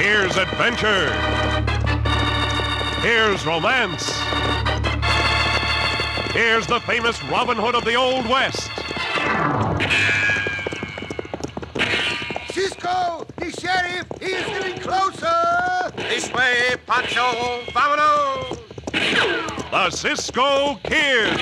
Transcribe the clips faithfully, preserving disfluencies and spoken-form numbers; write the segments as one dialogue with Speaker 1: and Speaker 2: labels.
Speaker 1: Here's adventure. Here's romance. Here's the famous Robin Hood of the Old West.
Speaker 2: Cisco, the sheriff, he is getting closer.
Speaker 3: This way, Pancho, vámonos.
Speaker 1: The Cisco Kid.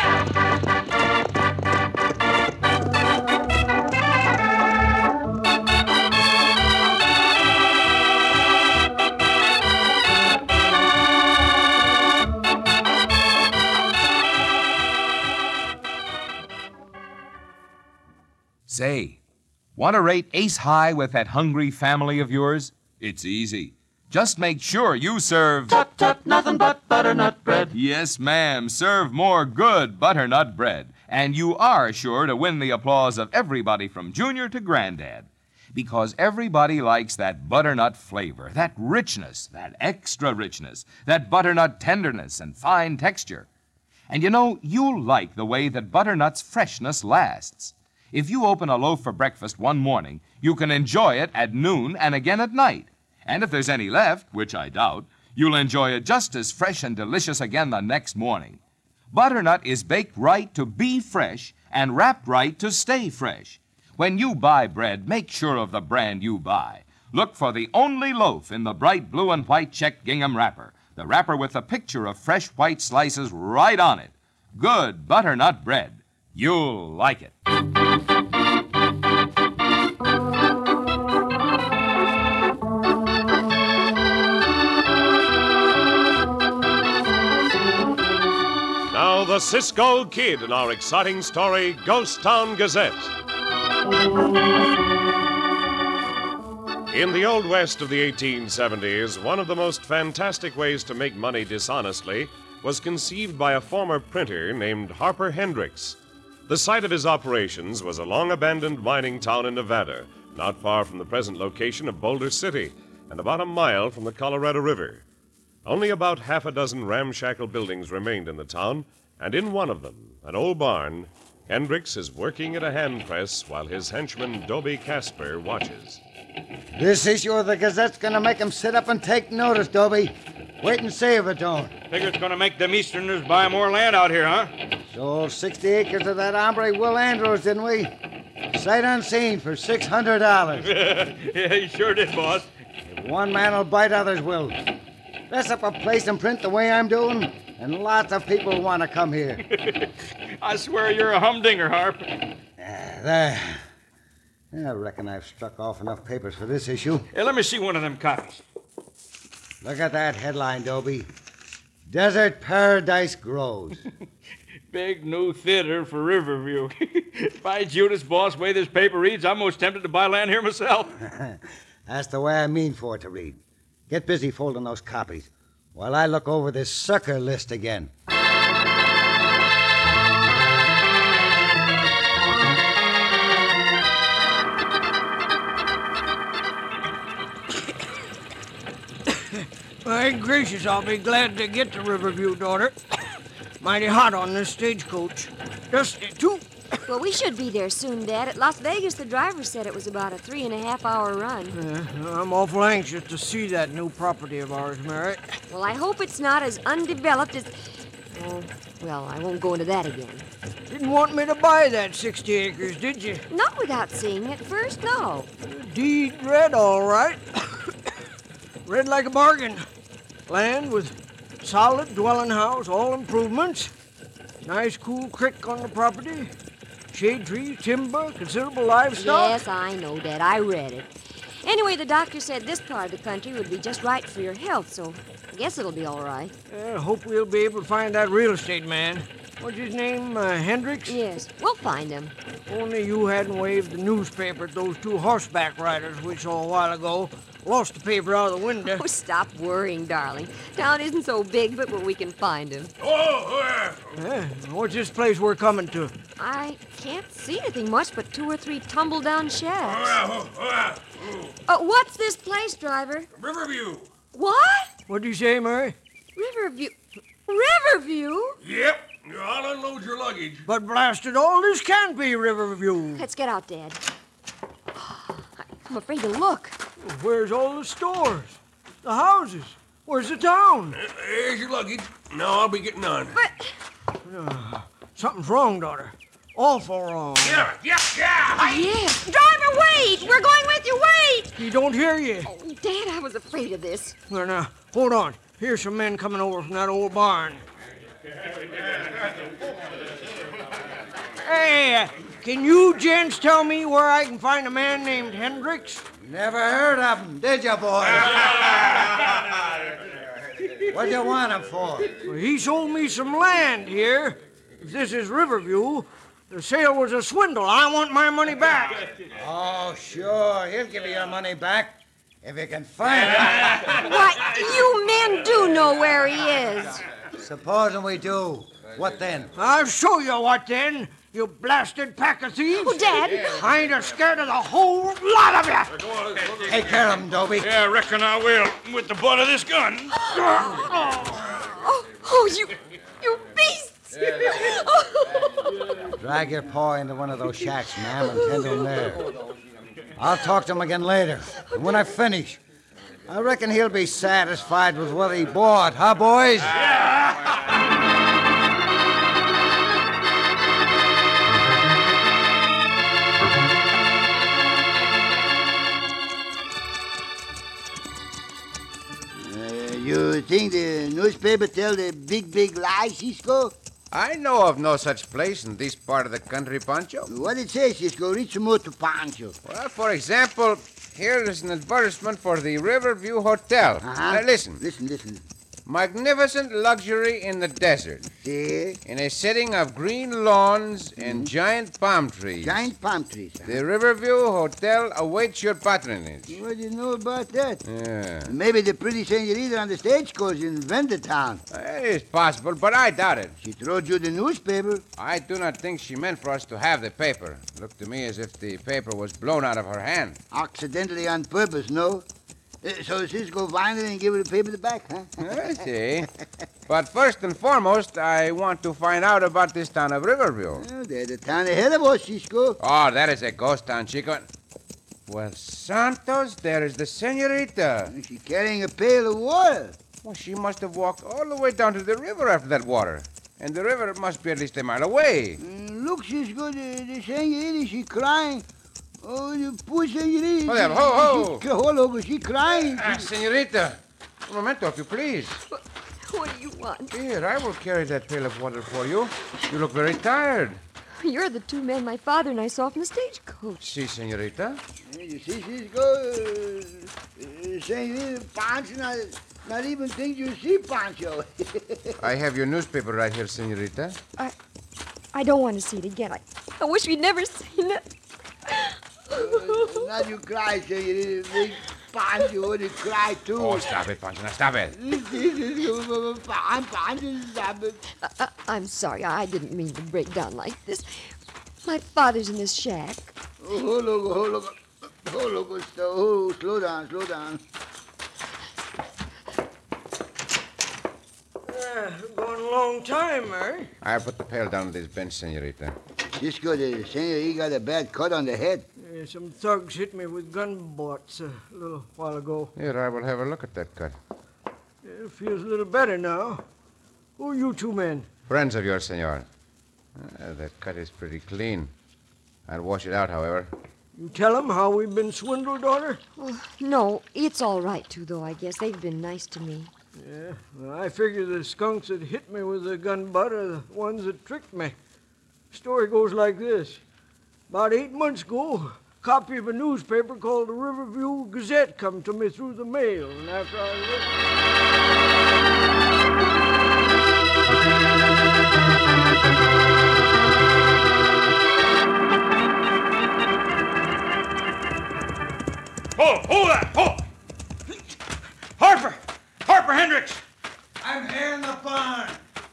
Speaker 4: Say, want to rate ace high with that hungry family of yours? It's easy. Just make sure you serve...
Speaker 5: Tut, tut, nothing but butternut bread.
Speaker 4: Yes, ma'am. Serve more good butternut bread. And you are sure to win the applause of everybody from Junior to Granddad. Because everybody likes that butternut flavor, that richness, that extra richness, that butternut tenderness and fine texture. And you know, you'll like the way that butternut's freshness lasts. If you open a loaf for breakfast one morning, you can enjoy it at noon and again at night. And if there's any left, which I doubt, you'll enjoy it just as fresh and delicious again the next morning. Butternut is baked right to be fresh and wrapped right to stay fresh. When you buy bread, make sure of the brand you buy. Look for the only loaf in the bright blue and white checked gingham wrapper, the wrapper with the picture of fresh white slices right on it. Good butternut bread. You'll like it.
Speaker 1: Now the Cisco Kid in our exciting story, Ghost Town Gazette. In the Old West of the eighteen seventies, one of the most fantastic ways to make money dishonestly was conceived by a former printer named Harper Hendricks. The site of his operations was a long-abandoned mining town in Nevada, not far from the present location of Boulder City, and about a mile from the Colorado River. Only about half a dozen ramshackle buildings remained in the town, and in one of them, an old barn, Hendricks is working at a hand press while his henchman Dobie Casper watches.
Speaker 2: This issue of the Gazette's gonna make him sit up and take notice, Dobie. Wait and see if it don't.
Speaker 6: Figure it's gonna make them Easterners buy more land out here, huh?
Speaker 2: Sold sixty acres of that hombre Will Andrews, didn't we? Sight unseen for six hundred dollars.
Speaker 6: Yeah, he sure did, boss.
Speaker 2: If one man will bite, others will. Dress up a place and print the way I'm doing, and lots of people want to come here.
Speaker 6: I swear you're a humdinger, Harp.
Speaker 2: Ah, there. I reckon I've struck off enough papers for this issue.
Speaker 6: Hey, let me see one of them copies.
Speaker 2: Look at that headline, Dobie. Desert Paradise Grows.
Speaker 6: Big new theater for Riverview. By Judas, boss, way this paper reads, I'm most tempted to buy land here myself.
Speaker 2: That's the way I mean for it to read. Get busy folding those copies while I look over this sucker list again.
Speaker 7: My gracious, I'll be glad to get to Riverview, daughter. Mighty hot on this stagecoach. Dusty, too.
Speaker 8: Well, we should be there soon, Dad. At Las Vegas, the driver said it was about a three and a half hour run.
Speaker 7: Uh, I'm awful anxious to see that new property of ours, Mary.
Speaker 8: Well, I hope it's not as undeveloped as... Oh, well, I won't go into that again.
Speaker 7: Didn't want me to buy that sixty acres, did you?
Speaker 8: Not without seeing it first, no.
Speaker 7: Deed read, all right. Read like a bargain. Land with solid dwelling house, all improvements. Nice cool creek on the property. Shade trees, timber, considerable livestock.
Speaker 8: Yes, I know, Dad. I read it. Anyway, the doctor said this part of the country would be just right for your health, so I guess it'll be all right.
Speaker 7: I hope we'll be able to find that real estate man. What's his name, uh, Hendricks?
Speaker 8: Yes, we'll find him.
Speaker 7: Only you hadn't waved the newspaper at those two horseback riders we saw a while ago. Lost the paper out of the window.
Speaker 8: Oh, stop worrying, darling. Town isn't so big, but we can find him.
Speaker 7: Oh, uh, what's this place we're coming to?
Speaker 8: I can't see anything much but two or three tumble-down shacks. Uh, what's this place, driver?
Speaker 3: Riverview.
Speaker 8: What?
Speaker 7: What do you say, Murray?
Speaker 8: Riverview. Riverview?
Speaker 3: Yep. I'll unload your luggage.
Speaker 7: But blasted all, this can't be Riverview.
Speaker 8: Let's get out, Dad. I'm afraid to look.
Speaker 7: Where's all the stores? The houses? Where's the town?
Speaker 3: Here's your luggage. Now I'll be getting on.
Speaker 8: But,
Speaker 7: Uh, something's wrong, daughter. Awful wrong.
Speaker 3: Yeah, yeah, yeah.
Speaker 8: yes. Driver, wait! We're going with you, wait!
Speaker 7: He don't hear you.
Speaker 8: Oh, Dad, I was afraid of this.
Speaker 7: Well, now, hold on. Here's some men coming over from that old barn. Hey, uh, can you gents tell me where I can find a man named Hendricks?
Speaker 2: Never heard of him, did you, boy? What do you want him for?
Speaker 7: Well, he sold me some land here. If this is Riverview, the sale was a swindle. I want my money back.
Speaker 2: Oh, sure. He'll give you your money back if you can find him.
Speaker 8: Why, you men do know where he is.
Speaker 2: Supposing we do. What then?
Speaker 7: I'll show you what then, you blasted pack of thieves.
Speaker 8: Oh, Dad.
Speaker 7: I'm scared of the whole lot of you.
Speaker 2: Take care of him, Dobie.
Speaker 6: Yeah, I reckon I will, with the butt of this gun.
Speaker 8: Oh, oh, you, you beasts.
Speaker 2: Drag your paw into one of those shacks, ma'am, and tend him there. I'll talk to him again later. And when I finish, I reckon he'll be satisfied with what he bought, huh, boys?
Speaker 9: You think the newspaper tell the big, big lie, Cisco?
Speaker 10: I know of no such place in this part of the country, Pancho.
Speaker 9: What it say, Cisco? Read some more to Pancho.
Speaker 10: Well, for example, here is an advertisement for the Riverview Hotel.
Speaker 9: Uh-huh.
Speaker 10: Now, listen.
Speaker 9: Listen, listen.
Speaker 10: Magnificent luxury in the desert.
Speaker 9: See?
Speaker 10: In a setting of green lawns and giant palm trees.
Speaker 9: Giant palm trees. Huh?
Speaker 10: The Riverview Hotel awaits your patronage.
Speaker 9: What do you know about that?
Speaker 10: Yeah.
Speaker 9: Maybe the pretty senorita on the stagecoach invented town.
Speaker 10: It is possible, but I doubt it.
Speaker 9: She throwed you the newspaper.
Speaker 10: I do not think she meant for us to have the paper. Looked to me as if the paper was blown out of her hand.
Speaker 9: Accidentally on purpose, no? Uh, so Cisco find it and give her the paper back, huh?
Speaker 10: I see. But first and foremost, I want to find out about this town of Riverview.
Speaker 9: Oh, there's the town ahead of us, Cisco.
Speaker 10: Oh, that is a ghost town, Chico. Well, Santos, there is the senorita.
Speaker 9: She's carrying a pail of water.
Speaker 10: Well, she must have walked all the way down to the river after that water. And the river must be at least a mile away.
Speaker 9: Uh, look, Cisco, the, the senorita, she's crying. Oh, the poor senorita.
Speaker 10: Hold up, ho, ho.
Speaker 9: She, hold on, she's crying.
Speaker 10: Ah, senorita. Un momento, if you please.
Speaker 8: What do you want?
Speaker 10: Here, I will carry that pail of water for you. You look very tired.
Speaker 8: You're the two men my father and I saw from the stagecoach.
Speaker 10: Si, senorita.
Speaker 9: You see, Cisco, uh, uh, senorita Pancho not, not even think you see Pancho.
Speaker 10: I have your newspaper right here, senorita.
Speaker 8: I, I don't want to see it again. I, I wish we'd never seen it.
Speaker 9: uh, now you cry, senorita. Big Pancho would cry too.
Speaker 10: Oh, stop it, Pancho. Now, stop it.
Speaker 9: Pancho, stop it.
Speaker 8: Uh, uh, I'm sorry. I didn't mean to break down like this. My father's in this shack.
Speaker 9: Oh, hold on, hold on. Hold on, oh, slow down, slow down.
Speaker 7: Uh, going a long time, eh?
Speaker 10: I'll put the pail down on this bench, senorita.
Speaker 9: Cisco, the senorita got a bad cut on the head.
Speaker 7: Yeah, some thugs hit me with gun butts uh, a little while ago.
Speaker 10: Here, I will have a look at that cut.
Speaker 7: Yeah, it feels a little better now. Who are you two men?
Speaker 10: Friends of yours, senor. Uh, that cut is pretty clean. I'll wash it out, however.
Speaker 7: You tell them how we've been swindled, daughter?
Speaker 8: Well, no, it's all right, too, though, I guess. They've been nice to me.
Speaker 7: Yeah, well, I figure the skunks that hit me with the gun butt are the ones that tricked me. Story goes like this. About eight months ago, a copy of a newspaper called the Riverview Gazette come to me through the mail, and after I read...
Speaker 6: Oh, hold that! Hold! Harper! Harper Hendricks!
Speaker 2: I'm here in the barn.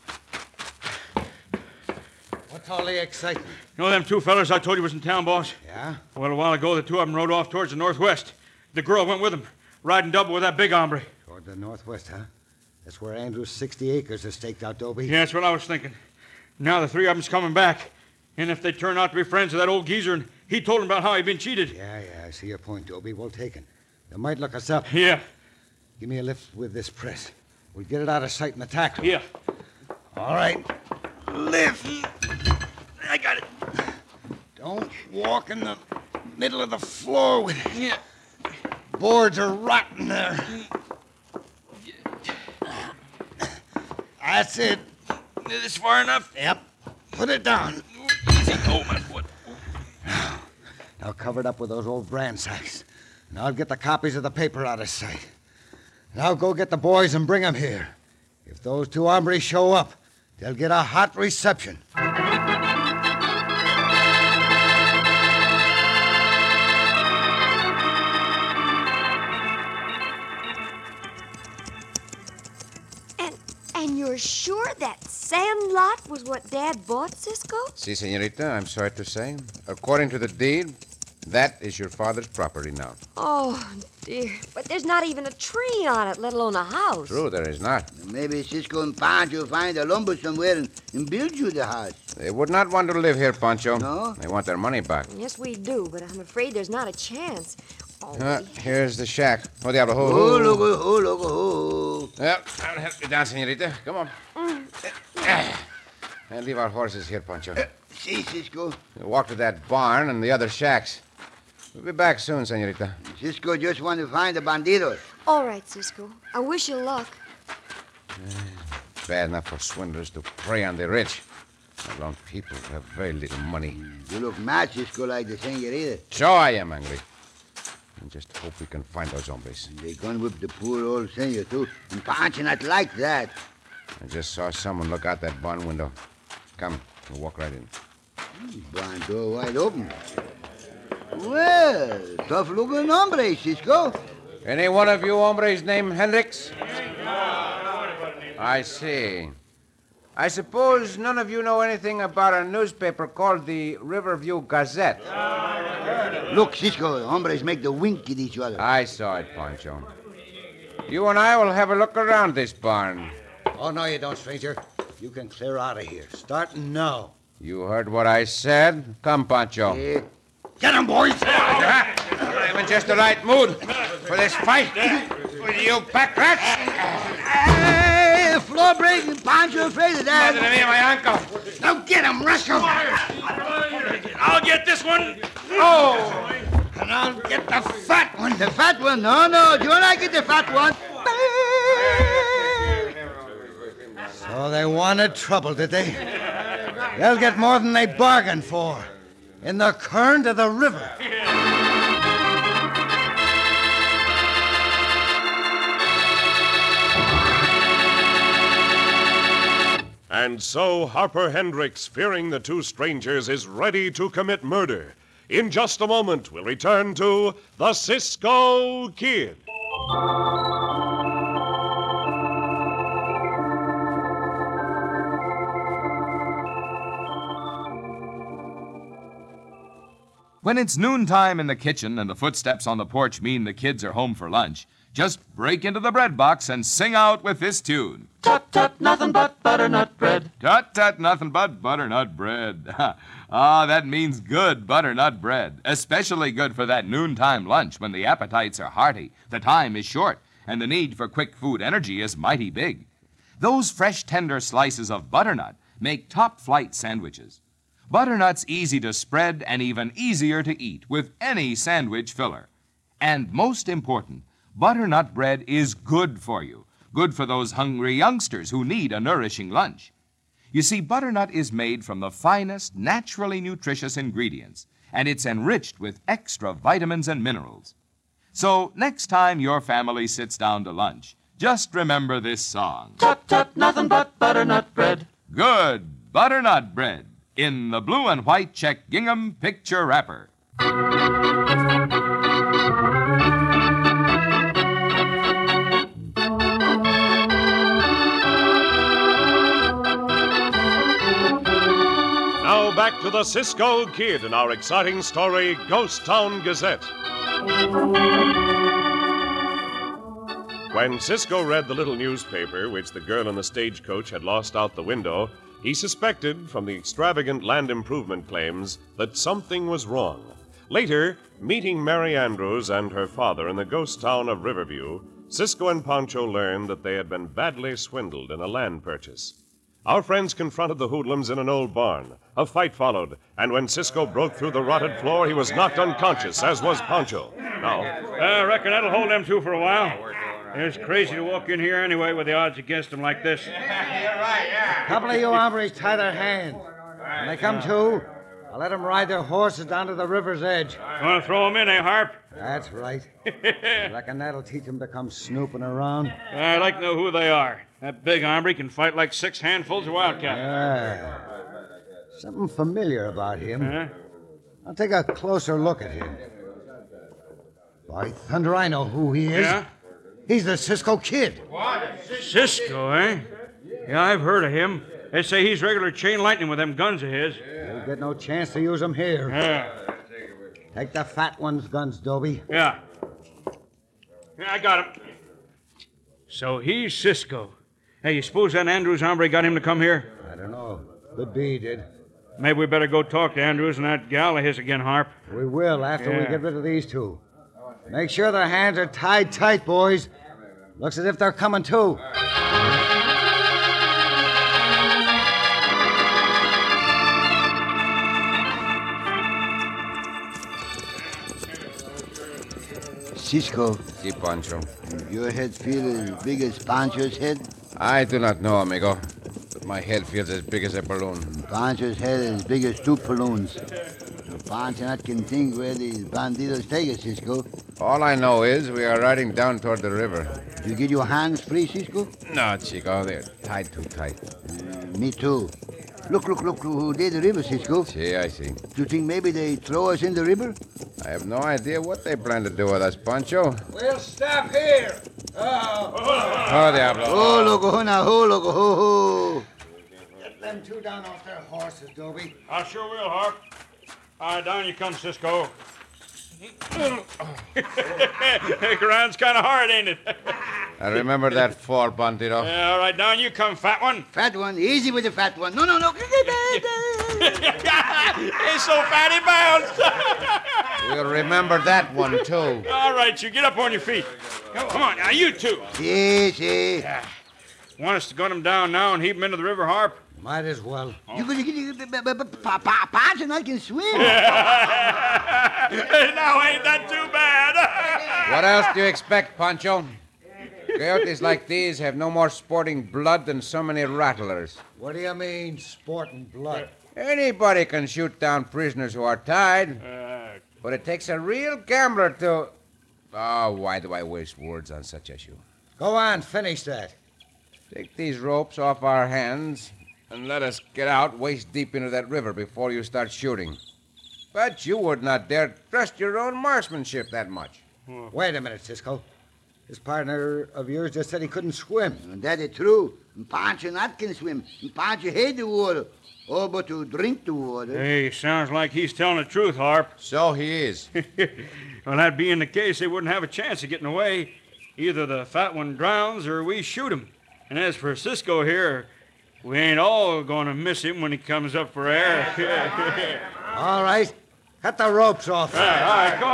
Speaker 2: What's all the excitement?
Speaker 6: You know them two fellas I told you was in town, boss?
Speaker 2: Yeah?
Speaker 6: Well, a while ago, the two of them rode off towards the northwest. The girl went with them, riding double with that big hombre.
Speaker 2: Toward the northwest, huh? That's where Andrew's sixty acres is staked out, Dobie.
Speaker 6: Yeah, that's what I was thinking. Now the three of them's coming back. And if they turn out to be friends of that old geezer, and he told them about how he'd been cheated.
Speaker 2: Yeah, yeah, I see your point, Dobie. Well taken. They might look us up.
Speaker 6: Yeah.
Speaker 2: Give me a lift with this press. We'll get it out of sight in the tackle.
Speaker 6: Yeah.
Speaker 2: All right. Lift. I got it. Don't walk in the middle of the floor with it.
Speaker 6: Yeah.
Speaker 2: Boards are rotten there. That's it.
Speaker 6: Is this far enough?
Speaker 2: Yep. Put it down.
Speaker 6: Easy. Oh, my foot.
Speaker 2: Now cover it up with those old bran sacks. And I'll get the copies of the paper out of sight. Now go get the boys and bring them here. If those two hombres show up, they'll get a hot reception.
Speaker 8: And and you're sure that sand lot was what Dad bought, Cisco?
Speaker 10: Si, senorita, I'm sorry to say. According to the deed, that is your father's property now.
Speaker 8: Oh, dear. But there's not even a tree on it, let alone a house.
Speaker 10: True, there is not.
Speaker 9: Maybe Cisco and Pancho find the lumber somewhere and, and build you the house.
Speaker 10: They would not want to live here, Pancho.
Speaker 9: No?
Speaker 10: They want their money back.
Speaker 8: Yes, we do, but I'm afraid there's not a chance. Oh,
Speaker 10: Uh, here's the shack. Oh, diablo. Ho,
Speaker 9: Oh,
Speaker 10: ho.
Speaker 9: look, oh, look, oh.
Speaker 10: Well, I'll help you down, senorita. Come on. And leave our horses here, Pancho.
Speaker 9: See, Cisco.
Speaker 10: We'll walk to that barn and the other shacks. We'll be back soon, senorita.
Speaker 9: Cisco just want to find the bandidos.
Speaker 8: all right, Cisco. I wish you luck.
Speaker 10: Bad enough for swindlers to prey on the rich. Alone people who have very little money.
Speaker 9: You look mad, Cisco, like the senorita.
Speaker 10: So I am angry. I just hope we can find those hombres.
Speaker 9: They gun whip the poor old senor, too. And Pancho not like that.
Speaker 10: I just saw someone look out that barn window. Come, we'll walk right in.
Speaker 9: Barn door wide open. Well, tough-looking hombre, Cisco.
Speaker 10: Any one of you hombres named Hendricks? I see. I suppose none of you know anything about a newspaper called the Riverview Gazette.
Speaker 9: Look, Cisco, hombres make the wink at each other.
Speaker 10: I saw it, Pancho. You and I will have a look around this barn.
Speaker 2: Oh, no, you don't, stranger. You can clear out of here. Starting now.
Speaker 10: You heard what I said? Come, Pancho.
Speaker 9: Eh,
Speaker 2: Get him, boys!
Speaker 10: I'm in just the right mood for this fight. Will you pack rats?
Speaker 9: Hey, floor breaking. Pancho afraid of
Speaker 10: Mother
Speaker 9: that.
Speaker 10: me and my uncle.
Speaker 9: Now get him, Russell.
Speaker 6: I'll get this one.
Speaker 10: Oh!
Speaker 2: And I'll get the fat one.
Speaker 9: The fat one? No, no. You and I get the fat one.
Speaker 2: So they wanted trouble, did they? They'll get more than they bargained for. In the current of the river.
Speaker 1: And so Harper Hendricks, fearing the two strangers, is ready to commit murder. In just a moment, we'll return to the Cisco Kid.
Speaker 4: When it's noontime in the kitchen and the footsteps on the porch mean the kids are home for lunch, just break into the bread box and sing out with this tune.
Speaker 5: Tut tut, nothing but butternut bread.
Speaker 4: Tut tut, nothing but butternut bread. Ah, that means good butternut bread. Especially good for that noontime lunch when the appetites are hearty, the time is short, and the need for quick food energy is mighty big. Those fresh, tender slices of butternut make top-flight sandwiches. Butternut's easy to spread and even easier to eat with any sandwich filler. And most important, butternut bread is good for you. Good for those hungry youngsters who need a nourishing lunch. You see, butternut is made from the finest, naturally nutritious ingredients, and it's enriched with extra vitamins and minerals. So next time your family sits down to lunch, just remember this song.
Speaker 5: Tut tut, nothing but butternut bread.
Speaker 4: Good butternut bread in the blue and white check gingham picture wrapper.
Speaker 1: Now back to the Cisco Kid in our exciting story, Ghost Town Gazette. When Cisco read the little newspaper which the girl in the stagecoach had lost out the window, he suspected from the extravagant land improvement claims that something was wrong. Later, meeting Mary Andrews and her father in the ghost town of Riverview, Cisco and Pancho learned that they had been badly swindled in a land purchase. Our friends confronted the hoodlums in an old barn. A fight followed, and when Cisco broke through the rotted floor, he was knocked unconscious, as was Pancho. Now,
Speaker 6: I reckon that'll hold them two for a while. It's crazy to walk in here anyway with the odds against them like this.
Speaker 2: A couple of you hombres tie their hands. When they come to, I'll let them ride their horses down to the river's edge.
Speaker 6: You want to throw them in, eh, Harp?
Speaker 2: That's right. I reckon that'll teach them to come snooping around.
Speaker 6: I'd like to know who they are. That big hombre can fight like six handfuls of wildcat.
Speaker 2: Yeah. Something familiar about him.
Speaker 6: Huh?
Speaker 2: I'll take a closer look at him. By thunder, I know who he is.
Speaker 6: Yeah?
Speaker 2: He's the Cisco Kid.
Speaker 6: Cisco, eh? Yeah, I've heard of him. They say he's regular chain lightning with them guns of his.
Speaker 2: You'll get no chance to use them here.
Speaker 6: Yeah.
Speaker 2: Take the fat one's guns, Dobie.
Speaker 6: Yeah. Yeah, I got him. So he's Cisco. Hey, you suppose that Andrews hombre got him to come here?
Speaker 2: I don't know. Could be he did.
Speaker 6: Maybe we better go talk to Andrews and that gal of his again, Harp.
Speaker 2: We will after we
Speaker 6: Yeah.
Speaker 2: get rid of these two. Make sure their hands are tied tight, boys. Looks as if they're coming too.
Speaker 9: Cisco,
Speaker 10: Si, Pancho.
Speaker 9: your head feel as big as Pancho's head?
Speaker 10: I do not know, amigo. But my head feels as big as a balloon.
Speaker 9: Pancho's head as big as two balloons. Pancho not can think where these bandidos take us, Cisco.
Speaker 10: All I know is we are riding down toward the river.
Speaker 9: You get your hands free, Cisco?
Speaker 10: No, Chico, they're tied too tight.
Speaker 9: Uh, me too. Look, look, look, look, there's the river, Cisco.
Speaker 10: See, I see.
Speaker 9: Do you think maybe they throw us in the river?
Speaker 10: I have no idea what they plan to do with us, Pancho.
Speaker 2: We'll stop here. Oh.
Speaker 10: Oh, Diablo.
Speaker 9: Oh, loco, now, oh, loco, ho, ho.
Speaker 2: Get them two down off their horses, Dobie.
Speaker 6: I sure will, Harp. All right, down you come, Cisco. Ground's kind of hard, ain't it?
Speaker 10: I remember that fall, Bandito.
Speaker 6: Yeah, all right, down you come, fat one.
Speaker 9: Fat one, easy with the fat one. No, no, no.
Speaker 6: He's so fat he bounced.
Speaker 10: We'll remember that one, too.
Speaker 6: All right, you get up on your feet. Come on, now, you two.
Speaker 9: Si, si.
Speaker 6: Want us to gun him down now and heave him into the river, Harp?
Speaker 2: Might as well.
Speaker 9: You could get Pancho and I can swim.
Speaker 6: Now, ain't that too bad?
Speaker 10: What else do you expect, Pancho? Coyotes like these have no more sporting blood than so many rattlers.
Speaker 2: What do you mean, sporting blood?
Speaker 10: Anybody can shoot down prisoners who are tied.
Speaker 6: Uh,
Speaker 10: But it takes a real gambler to... Oh, why do I waste words on such a issue?
Speaker 2: Go on, finish that.
Speaker 10: Take these ropes off our hands and let us get out waist deep into that river before you start shooting. But you would not dare trust your own marksmanship that much.
Speaker 2: Wait a minute, Cisco. This partner of yours just said he couldn't swim.
Speaker 9: That is true. Pancho not can swim. Pancho hate the water. Oh, but to drink the water.
Speaker 6: hey, sounds like he's telling the truth, Harp.
Speaker 10: So he is.
Speaker 6: Well, that being the case, they wouldn't have a chance of getting away. Either the fat one drowns or we shoot him. And as for Cisco here, we ain't all going to miss him when he comes up for air.
Speaker 2: All right. Cut the ropes off.
Speaker 6: All right, go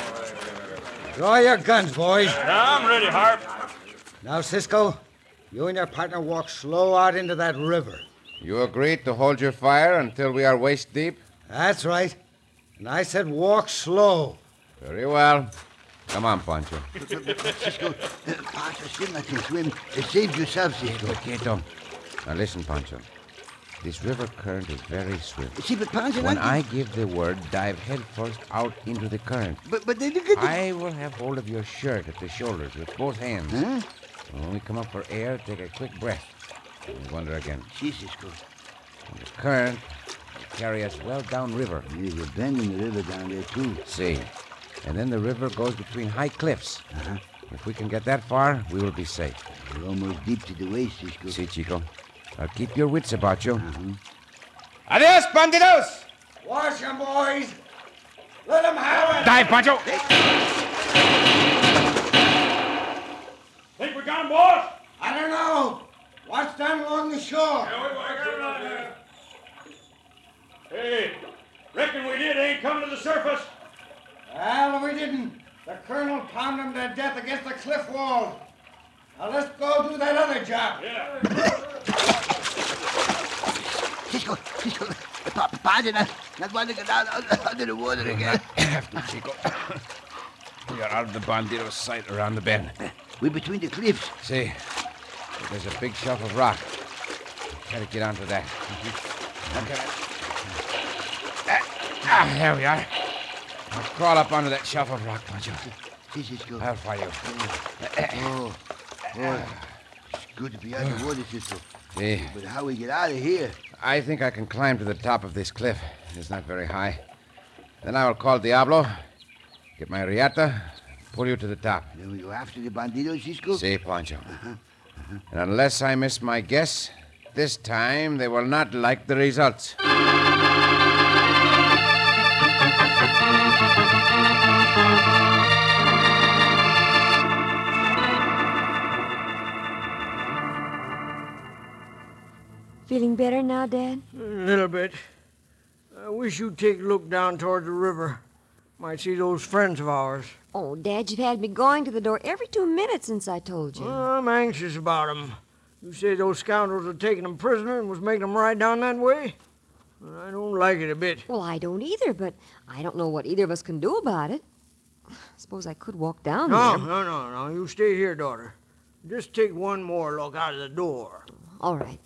Speaker 6: on.
Speaker 2: Draw your guns, boys.
Speaker 6: I'm ready, Harp.
Speaker 2: Now, Cisco, you and your partner walk slow out into that river.
Speaker 10: You agreed to hold your fire until we are waist deep?
Speaker 2: That's right. And I said walk slow.
Speaker 10: Very well. Come on, Pancho.
Speaker 9: Cisco, Pancho still not can swim. Save yourself, Cisco.
Speaker 10: Quieto. Now listen, Pancho. This river current is very swift.
Speaker 9: See, but Pancho
Speaker 10: When
Speaker 9: not...
Speaker 10: I give the word, dive headfirst out into the current.
Speaker 9: But, but they look at the...
Speaker 10: I will have hold of your shirt at the shoulders with both hands.
Speaker 9: Huh?
Speaker 10: When we come up for air, take a quick breath. And wander again.
Speaker 9: Si, Cisco.
Speaker 10: And the current will carry us well downriver.
Speaker 9: There's a bend in the river down there, too.
Speaker 10: See. And then the river goes between high cliffs.
Speaker 9: Uh-huh.
Speaker 10: If we can get that far, we will be safe.
Speaker 9: We're almost deep to the waist, Cisco.
Speaker 10: See, Chico. Now keep your wits about you.
Speaker 9: Uh-huh.
Speaker 10: Adios, bandidos!
Speaker 2: Wash 'em, boys. Let 'em have it.
Speaker 10: Dive, Pancho!
Speaker 6: Think we got him, boss?
Speaker 2: I don't know. Watch down along the shore.
Speaker 6: Hey, reckon we did. Ain't come to the surface.
Speaker 2: colonel pounded him to death against the cliff wall. Now let's go do that other job.
Speaker 6: Yeah.
Speaker 9: Cisco, Cisco, pa- Padre, not, not want to get out under the water again.
Speaker 10: Have to, Chico. We are out of the bandido's sight around the bend.
Speaker 9: We're between the cliffs.
Speaker 10: See, there's a big shelf of rock. Try to get onto that. Okay. Ah, there we are. Now crawl up onto that shelf of rock, Pancho.
Speaker 9: See, Cisco.
Speaker 10: I'll follow you.
Speaker 9: Oh, oh, it's good to be out of the water, Cisco.
Speaker 10: See,
Speaker 9: But how we get out of here?
Speaker 10: I think I can climb to the top of this cliff. It's not very high. Then I will call Diablo, get my riata, pull you to the top.
Speaker 9: Then we go after the bandidos, Cisco?
Speaker 10: See, Pancho. And unless I miss my guess, this time they will not like the results.
Speaker 8: Feeling better now, Dad?
Speaker 7: A little bit. I wish you'd take a look down toward the river. Might see those friends of ours.
Speaker 8: Oh, Dad, you've had me going to the door every two minutes since I told you.
Speaker 7: Well, I'm anxious about them. You say those scoundrels had taken them prisoner and was making them ride down that way? Well, I don't like it a bit.
Speaker 8: Well, I don't either, but I don't know what either of us can do about it. Suppose I could walk down
Speaker 7: No,
Speaker 8: there.
Speaker 7: no, no, no. You stay here, daughter. Just take one more look out of the door.
Speaker 8: All right.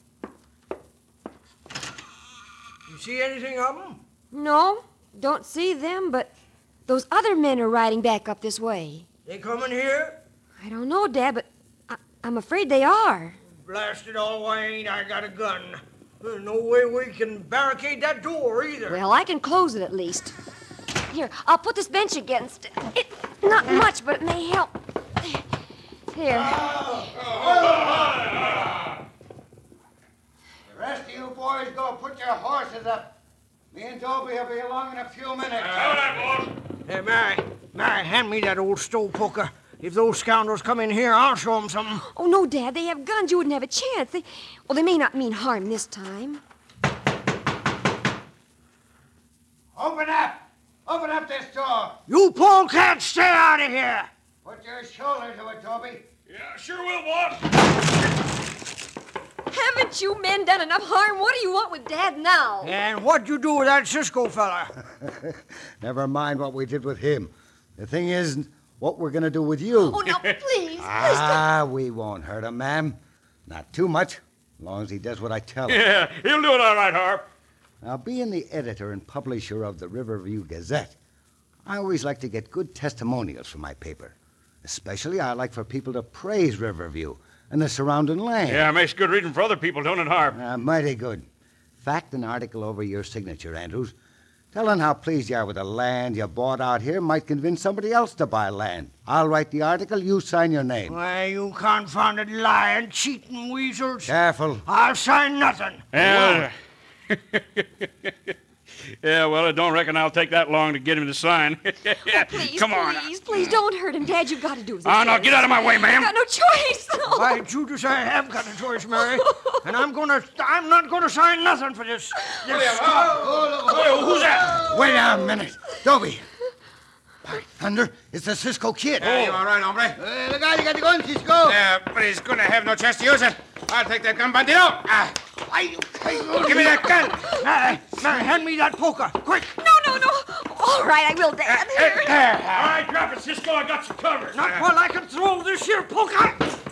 Speaker 7: You see anything of them?
Speaker 8: No, don't see them, but those other men are riding back up this way.
Speaker 7: They coming here?
Speaker 8: I don't know, Dad, but I, I'm afraid they are.
Speaker 7: Blast it all, why ain't I got a gun? There's no way we can barricade that door either.
Speaker 8: Well, I can close it at least. Here, I'll put this bench against it. it not much, but it may help. Here.
Speaker 2: The rest of you boys go put your horses up. Me and Dobie will be along in a few minutes.
Speaker 7: Hey, Mary, Mary, hand me that old stove poker. If those scoundrels come in here, I'll show them something.
Speaker 8: Oh, no, Dad, they have guns. You wouldn't have a chance. They, well, they may not mean harm this time.
Speaker 2: Open up! Open up this door!
Speaker 7: You polecats, stay out of here!
Speaker 2: Put your shoulder to it, Dobie.
Speaker 3: Yeah, sure will, boss.
Speaker 8: Haven't you men done enough harm? What do you want with Dad now?
Speaker 7: And what'd you do with that Cisco fella?
Speaker 2: Never mind what we did with him. The thing is, what we're going to do with you.
Speaker 8: Oh, no, please, please.
Speaker 2: Ah, we won't hurt him, ma'am. Not too much, as long as he does what I tell him.
Speaker 6: Yeah, he'll do it all right, Harp.
Speaker 2: Now, being the editor and publisher of the Riverview Gazette, I always like to get good testimonials for my paper. Especially, I like for people to praise Riverview and the surrounding land.
Speaker 6: Yeah, it makes good reading for other people, don't it, Harp?
Speaker 2: Uh, mighty good. Fact an article over your signature, Andrews. Telling how pleased you are with the land you bought out here might convince somebody else to buy land. I'll write the article, you sign your name.
Speaker 7: Why, you confounded lying, cheating weasels.
Speaker 2: Careful.
Speaker 7: I'll sign nothing.
Speaker 6: Yeah. Yeah, well, I don't reckon I'll take that long to get him to sign.
Speaker 8: Oh, please,
Speaker 6: Come on.
Speaker 8: please, please don't hurt him, Dad. You've got to do this.
Speaker 6: Oh, no, get out of my way, ma'am.
Speaker 8: I've got no choice.
Speaker 7: By Judas, I have got a choice, Mary. And I'm gonna, I'm not gonna sign nothing for this. this
Speaker 6: Who's that?
Speaker 2: Wait a minute. Dobie. By thunder, it's the Cisco Kid.
Speaker 10: Yeah, you all right, hombre?
Speaker 9: Uh, look out, you got the gun, Cisco.
Speaker 10: Yeah, but he's going to have no chance to use it. I'll take that gun, bandito. Ah,
Speaker 9: Ay, ay,
Speaker 10: give me that gun.
Speaker 7: Mary, Mary, hand me that poker, quick.
Speaker 8: No, no, no. All right, I will, Dad. Here.
Speaker 6: All right, drop it, Cisco. I got you covered.
Speaker 7: Not while I can throw this here poker.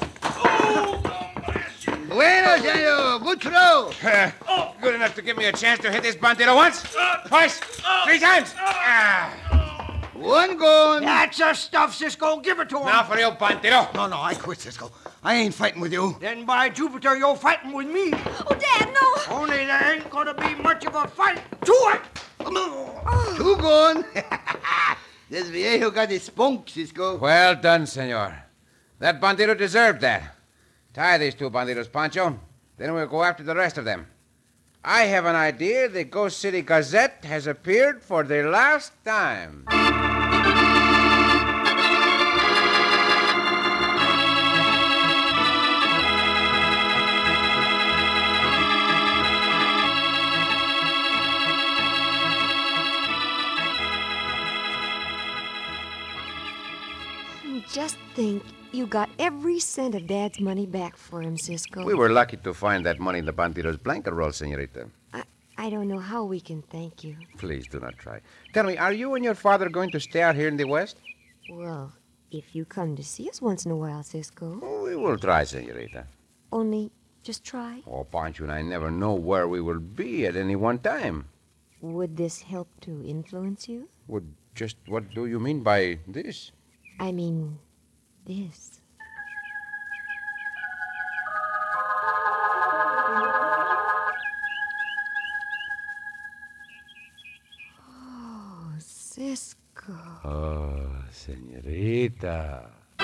Speaker 9: Bueno, senor, good throw.
Speaker 10: Uh, good enough to give me a chance to hit this bandito once, twice, three times. Ah.
Speaker 9: One gun.
Speaker 7: That's the stuff, Cisco. Give it to him.
Speaker 10: Now for you, bandito.
Speaker 2: No, no, I quit, Cisco. I ain't fighting with you.
Speaker 7: Then by Jupiter, you're fighting with me.
Speaker 8: Oh, Dad, no.
Speaker 7: Only there ain't gonna be much of a fight to it.
Speaker 9: Two gun. This viejo got his spunk, Cisco.
Speaker 10: Well done, senor. That bandito deserved that. Tie these two banditos, Pancho. Then we'll go after the rest of them. I have an idea the Ghost City Gazette has appeared for the last time.
Speaker 8: And just think, you got every cent of Dad's money back for him, Cisco.
Speaker 10: We were lucky to find that money in the bandido's blanket roll, senorita.
Speaker 8: I, I don't know how we can thank you.
Speaker 10: Please do not try. Tell me, are you and your father going to stay out here in the West?
Speaker 8: Well, if you come to see us once in a while, Cisco.
Speaker 10: Oh, we will try, senorita.
Speaker 8: Only, just try.
Speaker 10: Oh, Pancho and I never know where we will be at any one time.
Speaker 8: Would this help to influence you?
Speaker 10: Well, just what do you mean by this?
Speaker 8: I mean, this. Oh, Cisco.
Speaker 10: Oh, senorita.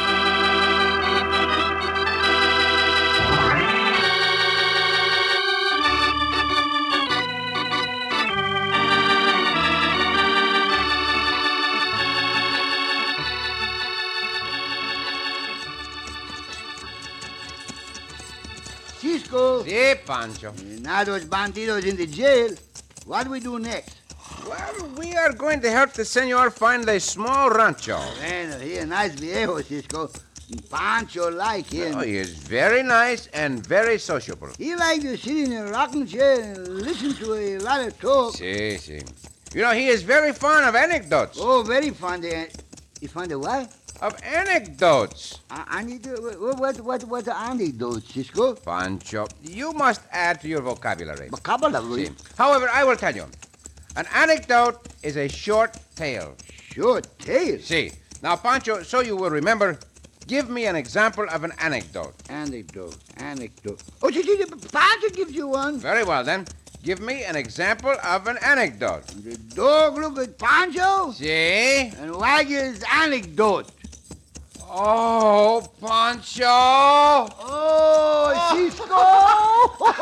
Speaker 9: Cisco.
Speaker 10: Si, Pancho.
Speaker 9: Now those bandidos in the jail, what do we do next?
Speaker 10: Well, we are going to help the senor find a small rancho.
Speaker 9: Bueno, he a nice viejo, Cisco. Pancho like him.
Speaker 10: Oh, he is very nice and very sociable.
Speaker 9: He like to sit in a rocking chair and listen to a lot of talk.
Speaker 10: Si, si. You know, he is very fond of anecdotes.
Speaker 9: Oh, very fond of... He fond of what?
Speaker 10: Of anecdotes.
Speaker 9: Uh, anecdote? What, what, what, what's an anecdote, Cisco?
Speaker 10: Pancho, you must add to your vocabulary.
Speaker 9: Vocabulary?
Speaker 10: Si. However, I will tell you. An anecdote is a short tale.
Speaker 9: Short tale?
Speaker 10: Si. Now, Pancho, so you will remember, give me an example of an anecdote.
Speaker 9: Anecdote, anecdote. Oh, see, see, Pancho gives you one.
Speaker 10: Very well, then. Give me an example of an anecdote.
Speaker 9: The dog look at Pancho.
Speaker 10: Si.
Speaker 9: And wag his anecdote.
Speaker 10: Oh, Pancho!
Speaker 9: Oh, Cisco!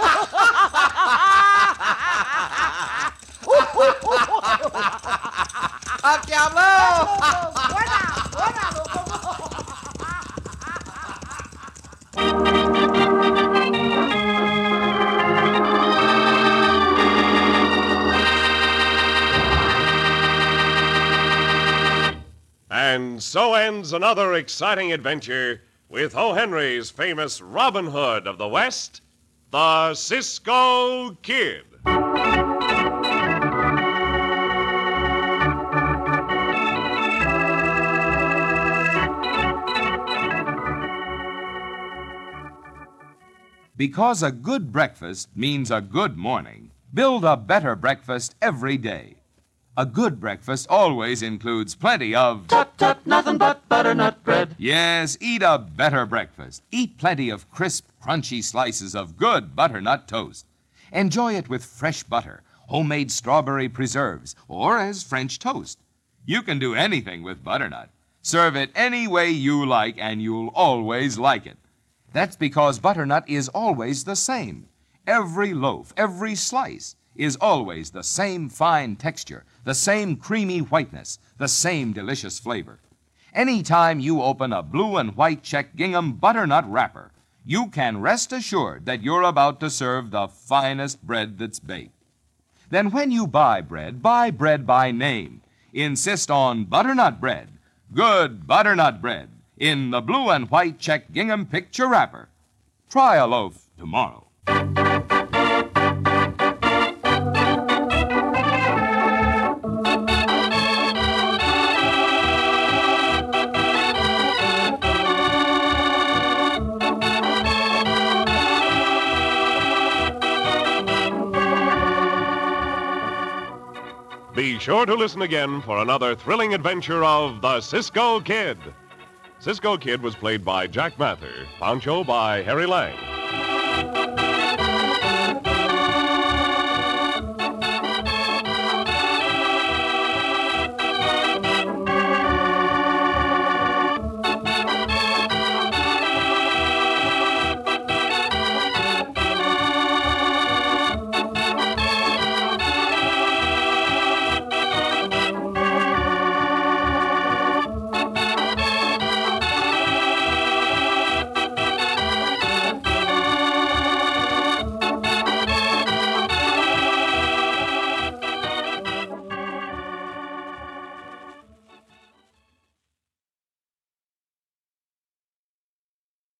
Speaker 10: ¡Al diablo!
Speaker 9: ¡Buena, buena, loco!
Speaker 1: And so ends another exciting adventure with O. Henry's famous Robin Hood of the West, the Cisco Kid.
Speaker 4: Because a good breakfast means a good morning, build a better breakfast every day. A good breakfast always includes plenty of...
Speaker 5: Tut, tut, nothing but butternut bread.
Speaker 4: Yes, eat a better breakfast. Eat plenty of crisp, crunchy slices of good butternut toast. Enjoy it with fresh butter, homemade strawberry preserves, or as French toast. You can do anything with butternut. Serve it any way you like, and you'll always like it. That's because butternut is always the same. Every loaf, every slice is always the same fine texture, the same creamy whiteness, the same delicious flavor. Anytime you open a blue and white check gingham butternut wrapper, you can rest assured that you're about to serve the finest bread that's baked. Then when you buy bread, buy bread by name. Insist on butternut bread, good butternut bread, in the blue and white check gingham picture wrapper. Try a loaf tomorrow.
Speaker 1: Be sure to listen again for another thrilling adventure of the Cisco Kid. Cisco Kid was played by Jack Mather, Pancho by Harry Lang.